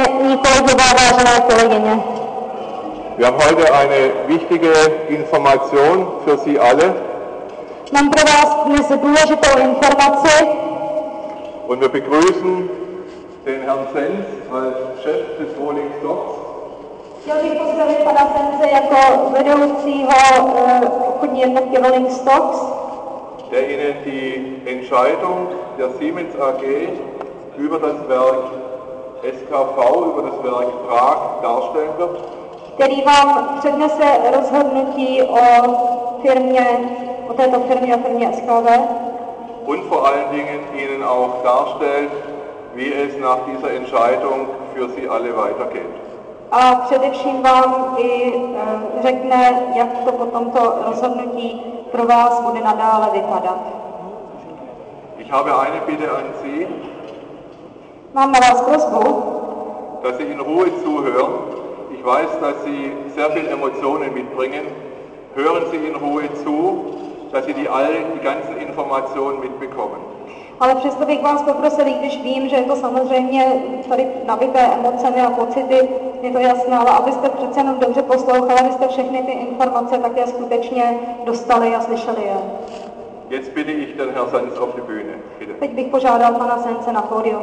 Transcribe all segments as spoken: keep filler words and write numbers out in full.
vážení kolegové, vážené kolegyně. Wir haben heute eine wichtige Information für Sie alle. Mám pro vás dnes důležitou informaci. Und wir begrüßen den Herrn Sens als Chef des Rolling Stocks. Chtěl bych pozdravit pana Sense jako vedoucího uh, obchodní jednotky Rolling Stocks, der Ihnen die Entscheidung der Siemens A G über das Werk S K V, über das Werk Prag darstellen wird. Který vám přednese rozhodnutí o firmě, o této firmě, o firmě S K V. Und vor allen Dingen Ihnen auch darstellt, wie es nach dieser Entscheidung für Sie alle weitergeht. A především vám i e, řekne, jak to po tomto rozhodnutí pro vás bude nadále vypadat. Ich habe eine Bitte an Sie. Mám na vás prosbu, dass Sie in Ruhe zuhören. Ich weiß, dass Sie sehr viel Emotionen mitbringen. Hören Sie in Ruhe zu, dass Sie die all die ganzen Informationen mitbekommen. Ale přesto bych vás poprosil, i když vím, že je to samozřejmě tady nabité emocemi a pocity, je to jasné, ale abyste přece jenom dobře poslouchali, abyste všechny ty informace také skutečně dostali a slyšeli je. Jetzt bitte ich den Herrn Sens auf die Bühne. Bitte. Teď bych požádal pana Sense na pódium.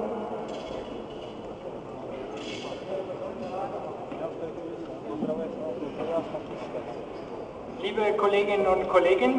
Liebe Kolleginnen und Kollegen,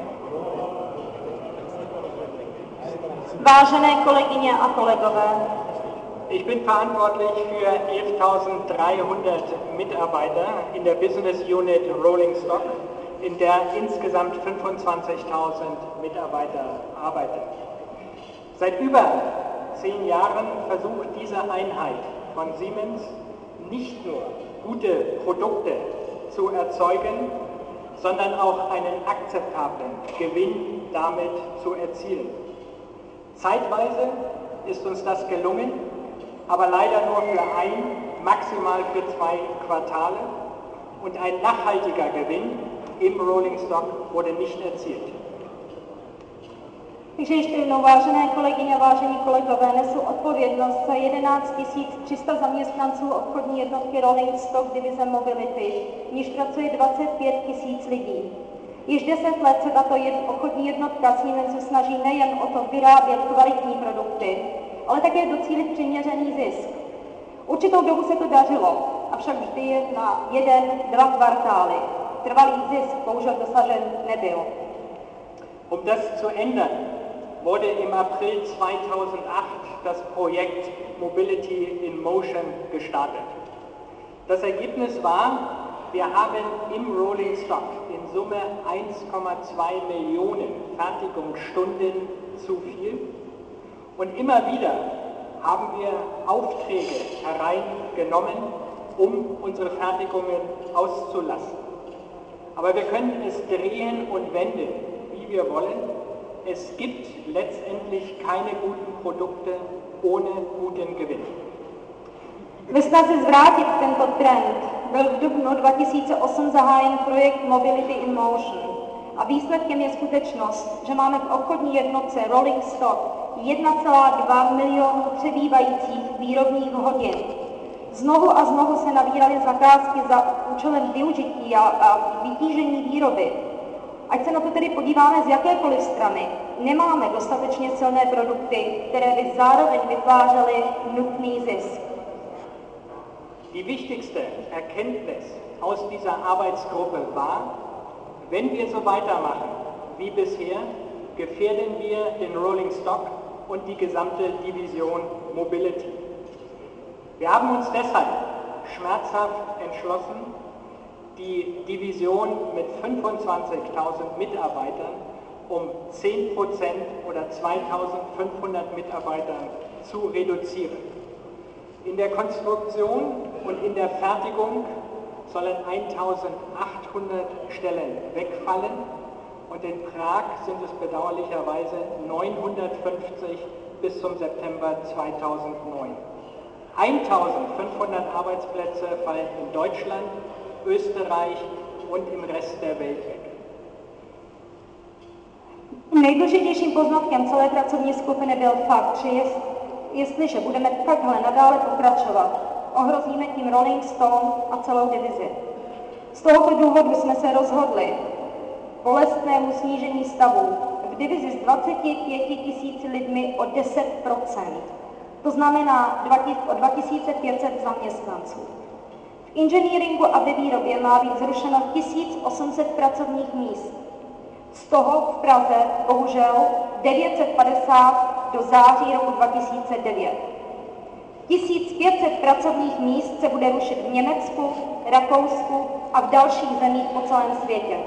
vážené kolegyně a kolegové, ich bin verantwortlich für elftausenddreihundert Mitarbeiter in der Business Unit Rolling Stock, in der insgesamt fünfundzwanzigtausend Mitarbeiter arbeiten. Seit über zehn Jahren versucht diese Einheit von Siemens nicht nur gute Produkte zu erzeugen, sondern auch einen akzeptablen Gewinn damit zu erzielen. Zeitweise ist uns das gelungen, aber leider nur für ein, maximal für zwei Quartale, und ein nachhaltiger Gewinn im Rolling Stock wurde nicht erzielt. Takže ještě jednou, vážené kolegyně, vážení kolegové, nesu odpovědnost za jedenáct tisíc tři sta zaměstnanců obchodní jednotky Rolling Stock divize Mobility, v níž pracuje dvacet pět tisíc lidí. Již deset let se tato jed, obchodní jednotka Siemensu snaží nejen o to vyrábět kvalitní produkty, ale také docílit přiměřený zisk. Určitou dobu se to dařilo, avšak vždy na jeden, dva kvartály. Trvalý zisk bohužel dosažen nebyl. Um das zu ändern, wurde im April zweitausendacht das Projekt Mobility in Motion gestartet. Das Ergebnis war, wir haben im Rolling Stock in Summe eins Komma zwei Millionen Fertigungsstunden zu viel, und immer wieder haben wir Aufträge hereingenommen, um unsere Fertigungen auszulassen. Aber wir können es drehen und wenden, wie wir wollen. Es gibt letztendlich keine guten Produkte ohne guten Gewinn. Ve snaze zvrátit tento trend byl v dubnu dva tisíce osm zahájen projekt Mobility in Motion. A výsledkem je skutečnost, že máme v obchodní jednotce Rolling Stock jedna celá dva milionu přebývajících výrobních hodin. Znovu a znovu se navíraly zakázky za účelem využití a, a vytížení výroby. Ať se na to tedy podíváme z jakékoliv strany, nemáme dostatečně silné produkty, které by zároveň vytvářely nutný zisk. Die wichtigste Erkenntnis aus dieser Arbeitsgruppe war, wenn wir so weitermachen wie bisher, gefährden wir den Rolling Stock und die gesamte Division Mobility. Wir haben uns deshalb schmerzhaft entschlossen, die Division mit fünfundzwanzigtausend Mitarbeitern um zehn Prozent oder zweitausendfünfhundert Mitarbeitern zu reduzieren. In der Konstruktion und in der Fertigung sollen eintausendachthundert Stellen wegfallen, und in Prag sind es bedauerlicherweise neunhundertfünfzig bis zum September zweitausendneun. eintausendfünfhundert Arbeitsplätze fallen in Deutschland, Österreich und im Rest der Welt weg. Nejdůležitějším poznatkem celé pracovní skupiny byl fakt, že je, Jestliže budeme takhle nadále pokračovat, ohrozíme tím Rolling Stone a celou divizi. Z tohoto důvodu jsme se rozhodli bolestnému snížení stavu v divizi s dvaceti pěti tisíci lidmi o deset procent. To znamená o dva tisíce pět set zaměstnanců. V inženýringu a ve výrobě má být zrušeno tisíc osm set pracovních míst. Z toho v Praze bohužel devět set padesát do září roku dva tisíce devět. tisíc pět set pracovních míst se bude rušit v Německu, Rakousku a v dalších zemích po celém světě.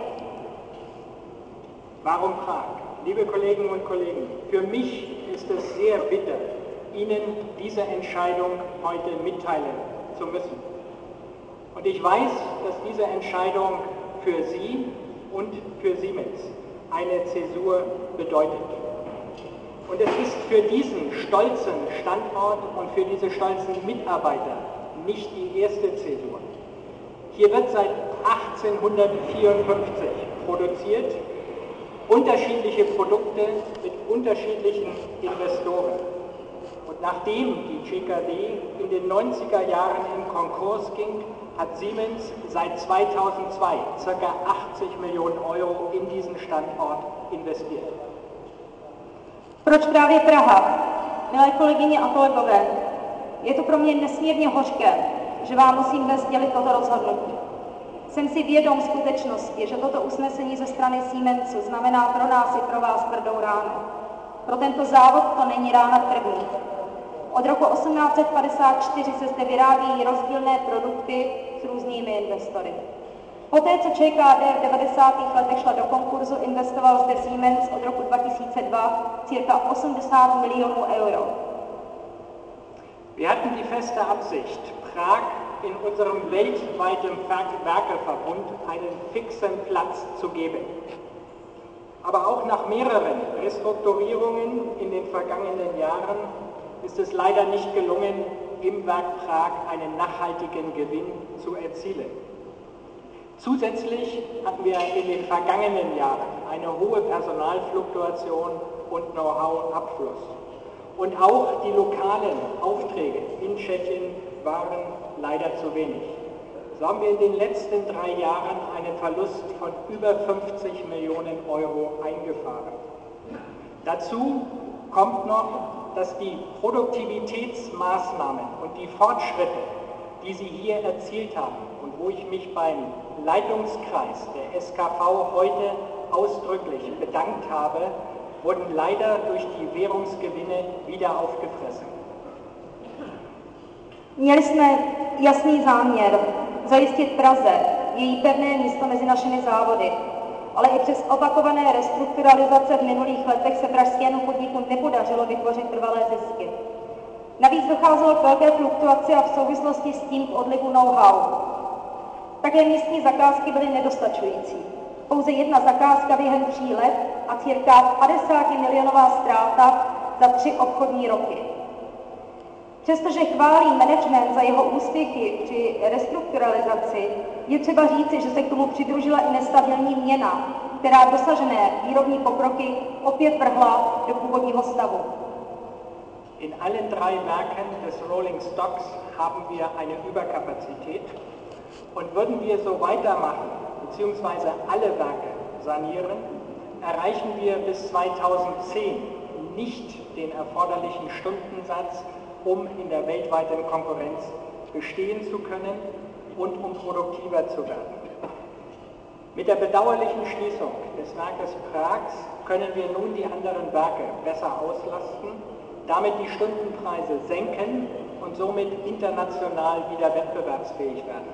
Warum Prag? Liebe Kolleginnen und Kollegen, für mich ist es sehr bitter, Ihnen diese Entscheidung heute mitteilen zu müssen. Und ich weiß, dass diese Entscheidung für Sie und für Siemens eine Zäsur bedeutet. Und es ist für diesen stolzen Standort und für diese stolzen Mitarbeiter nicht die erste Zäsur. Hier wird seit achtzehnhundertvierundfünfzig produziert, unterschiedliche Produkte mit unterschiedlichen Investoren. Und nachdem die G K D in den neunziger Jahren in Konkurs ging, hat Siemens seit zweitausendzwei ca. achtzig Millionen Euro in diesen Standort investiert. Proč právě Praha? Milé kolegyně a kolegové, je to pro mě nesmírně hořké, že vám musím dnes sdělit toto rozhodnutí. Jsem si vědom skutečnosti, že toto usnesení ze strany Siemensu znamená pro nás i pro vás tvrdou ránu. Pro tento závod to není rána první. Od roku osmnáct set padesát čtyři se zde vyrábějí rozdílné produkty s různými investory. Poté, co Č K D v devadesátých letech šla do konkurzu, investoval zde Siemens od roku dva tisíce dva cirka osmdesát milionů euro. Wir hatten die feste Absicht, Prag in unserem weltweiten Werkeverbund einen fixen Platz zu geben. Aber auch nach mehreren Restrukturierungen in den vergangenen Jahren ist es leider nicht gelungen, im Werk Prag einen nachhaltigen Gewinn zu erzielen. Zusätzlich hatten wir in den vergangenen Jahren eine hohe Personalfluktuation und Know-how-Abfluss. Und auch die lokalen Aufträge in Tschechien waren leider zu wenig. So haben wir in den letzten drei Jahren einen Verlust von über fünfzig Millionen Euro eingefahren. Dazu kommt noch, dass die Produktivitätsmaßnahmen und die Fortschritte, die Sie hier erzielt haben und wo ich mich beim Leitungskreis der S K V heute ausdrücklich bedankt habe, wurden leider durch die Währungsgewinne wieder aufgefressen. Měli jsme jasný záměr zajistit Praze její pevné místo mezi našimi závody, ale i přes opakované restrukturalizace v minulých letech se pražskému podniku nepodařilo vytvořit trvalé zisky. Navíc docházelo k velké fluktuaci a v souvislosti s tím k odlivu know-how. Také místní zakázky byly nedostačující. Pouze jedna zakázka během tří let a cirka padesátimilionová ztráta za tři obchodní roky. Přestože chválí management za jeho úspěchy při restrukturalizaci, je třeba říci, že se k tomu přidružila i nestabilní měna, která dosažené výrobní pokroky opět vrhla do původního stavu. In allen drei Werken des Rolling Stocks haben wir eine Überkapazität und würden wir so weitermachen, beziehungsweise alle Werke sanieren, erreichen wir bis zweitausendzehn nicht den erforderlichen Stundensatz, um in der weltweiten Konkurrenz bestehen zu können und um produktiver zu werden. Mit der bedauerlichen Schließung des Werkes Prags können wir nun die anderen Werke besser auslasten, damit die Stundenpreise senken und somit international wieder wettbewerbsfähig werden.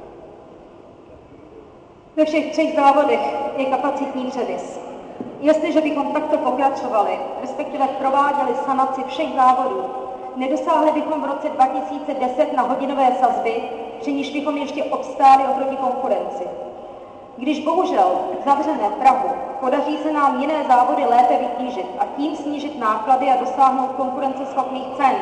Ve všech třech závodech je kapacitní převis. Jestliže bychom takto pokračovali, respektive prováděli sanaci všech závodů, nedosáhli bychom v roce dva tisíce deset na hodinové sazby, při níž bychom ještě obstáli oproti konkurenci. Když bohužel zavřeme Prahu, podaří se nám jiné závody lépe vytížit a tím snížit náklady a dosáhnout konkurenceschopných cen.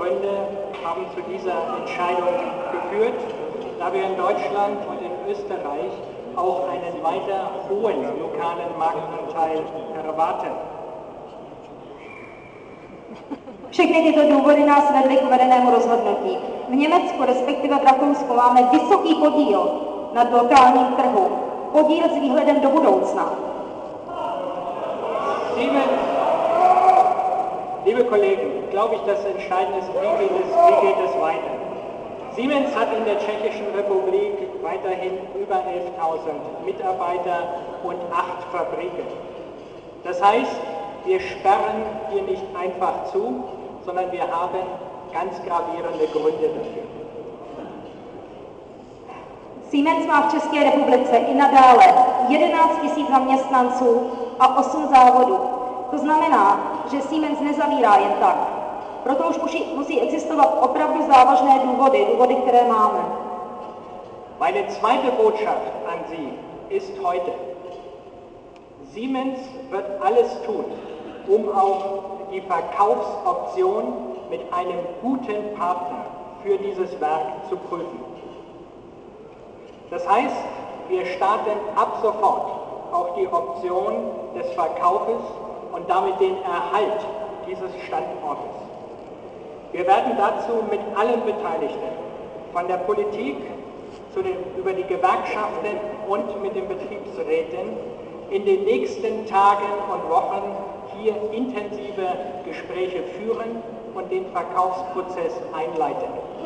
Gründe haben zu dieser Entscheidung geführt, da wir in Deutschland und in Österreich auch einen weiter hohen lokalen Marktanteil erwarten. Všechny tyto důvody nás vedly k uvedenému rozhodnutí. V Německu, respektive v Rakousku, máme vysoký podíl nad lokálním trhu. Podíl s výhledem do budoucna. Siemens, liebe Kollegen, glaube ich, das Entscheidende ist, wie geht es, wie geht es weiter. Siemens hat in der Tschechischen Republik weiterhin über elftausend Mitarbeiter und acht Fabriken. Das heißt, wir sperren hier nicht einfach zu, sondern wir haben ganz gravierende Gründe dafür. Siemens má v České republice i nadále jedenáct tisíc zaměstnanců a osm závodů. To znamená, že Siemens nezavírá jen tak. Proto už musí, musí existovat opravdu závažné důvody, důvody, které máme. Meine zweite Botschaft an Sie ist heute: Siemens wird alles tun, um auch die Verkaufsoption mit einem guten Partner für dieses Werk zu prüfen. Das heißt, wir starten ab sofort auch die Option des Verkaufes und damit den Erhalt dieses Standortes. Wir werden dazu mit allen Beteiligten, von der Politik zu den, über die Gewerkschaften und mit den Betriebsräten, in den nächsten Tagen und Wochen hier intensive Gespräche führen und den Verkaufsprozess einleiten.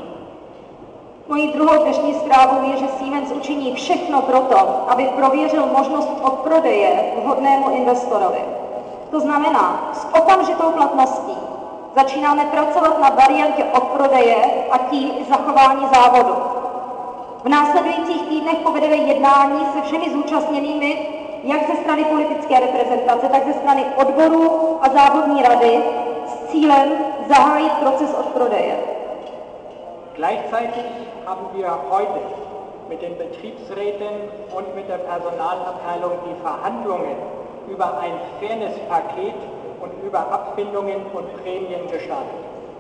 Mojí druhou dnešní zprávou je, že Siemens učiní všechno proto, aby prověřil možnost odprodeje vhodnému investorovi. To znamená, s okamžitou platností začínáme pracovat na variantě odprodeje a tím i zachování závodu. V následujících týdnech povedeme jednání se všemi zúčastněnými, jak ze strany politické reprezentace, tak ze strany odborů a závodní rady s cílem zahájit proces odprodeje. Gleichzeitig haben wir heute mit den Betriebsräten und mit der Personalabteilung die Verhandlungen über ein Fairness-Paket und über Abfindungen und Prämien gestartet.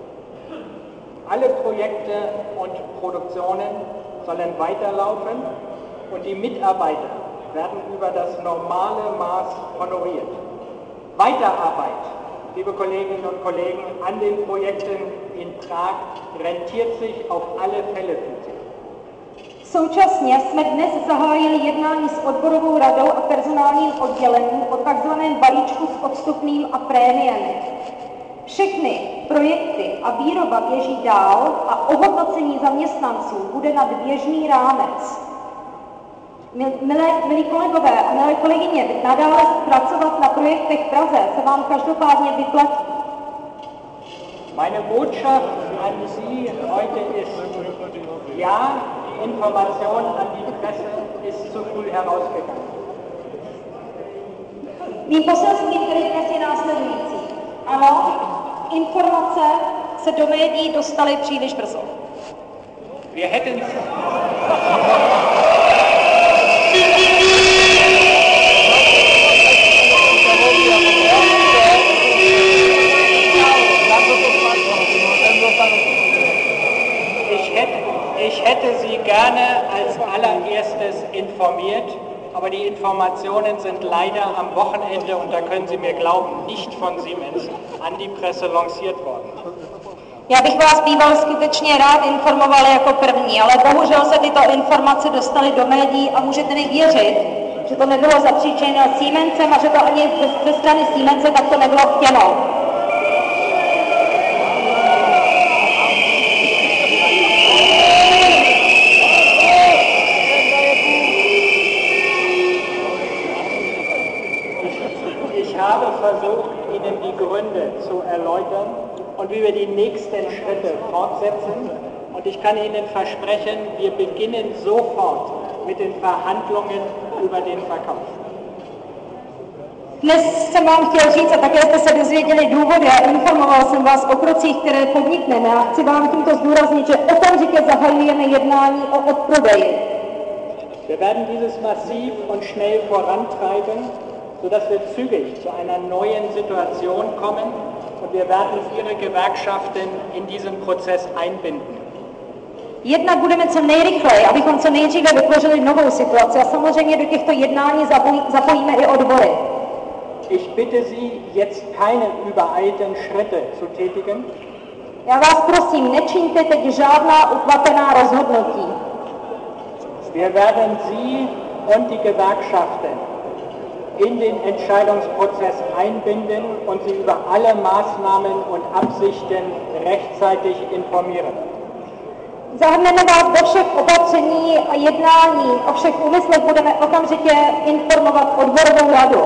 Alle Projekte und Produktionen sollen weiterlaufen und die Mitarbeiter werden über das normale Maß honoriert. Weiterarbeit, liebe Kolleginnen und Kollegen, an den Projekten in Prag rentiert sich auf alle Fälle für Sie. Současně jsme dnes zahájili jednání s odborovou radou a personálním oddělením o takzvaném balíčku s odstupným a prémiemi. Všechny projekty a výroba běží dál a ohodnocení zaměstnanců bude nad běžný rámec. Milé, milí kolegové a milé kolegyně, nadále pracovat na projektech v Praze se vám každopádně vyplatí. Meine Botschaft an Sie heute ist: ja, die Information an die Presse ist zu früh herausgegangen. Mým poselstvím tedy dnes je následující. Ano, informace se do médií dostaly příliš brzo. Wir hätten Ich hätte, ich hätte Sie gerne als allererstes informiert, aber die Informationen sind leider am Wochenende, und da können Sie mir glauben, nicht von Siemens an die Presse lanciert worden. Já bych vás býval skutečně rád informoval jako první, ale bohužel se tyto informace dostaly do médií a můžete mi věřit, že to nebylo zapříčeno Siemensem a že to ani ze strany Siemense takto nebylo chtěno. Ich habe versucht, Ihnen die Gründe zu erläutern und wie wir die nächsten Schritte fortsetzen. Und ich kann Ihnen versprechen, wir beginnen sofort mit den Verhandlungen über den Verkauf. Dnes jsem vám chtěl říct, a také jste se dozvěděli důvody a informoval jsem vás o krocích, které podnikneme, a chci vám tímto zdůraznit, že okamžitě zahajujeme jednání o odprodeji. Wir werden dieses massiv und schnell vorantreiben sodass wir zügig zu einer neuen Situation kommen und wir werden Ihre Gewerkschaften in diesen Prozess einbinden. Jednak budeme co nejrychleji, abychom co nejdříve vytvořili novou situaci a samozřejmě do těchto jednání zapojí, zapojíme i odbory. Ich bitte Sie, jetzt keine übereilten Schritte zu tätigen. Já vás prosím, nečiňte teď žádná ukvapená rozhodnutí. Wir werden Sie und die Gewerkschaften in den Entscheidungsprozess einbinden und Sie über alle Maßnahmen und Absichten rechtzeitig informieren. Zahrneme vás do všech opatření a jednání, o všech úmyslech budeme okamžitě informovat odborovou radu.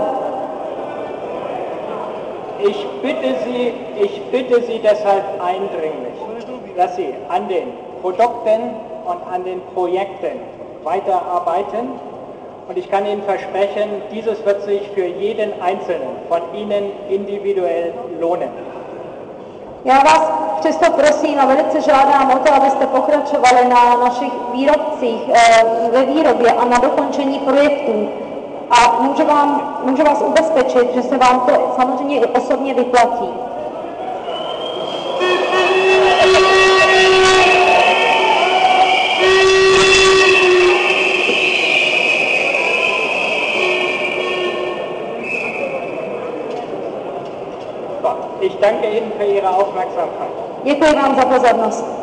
Ich bitte Sie, ich bitte Sie deshalb eindringlich, dass Sie an den Produkten und an den Projekten weiterarbeiten. Und ich kann Ihnen versprechen, dieses wird sich für jeden Einzelnen von Ihnen individuell lohnen. Já vás přesto prosím a velice žádám o to, abyste pokračovali na našich výrobcích, ve výrobě a na dokončení projektů. A můžu, vám, můžu vás ubezpečit, že se vám to samozřejmě i osobně vyplatí. Ich danke Ihnen für Ihre Aufmerksamkeit. Děkuji vám za pozornost.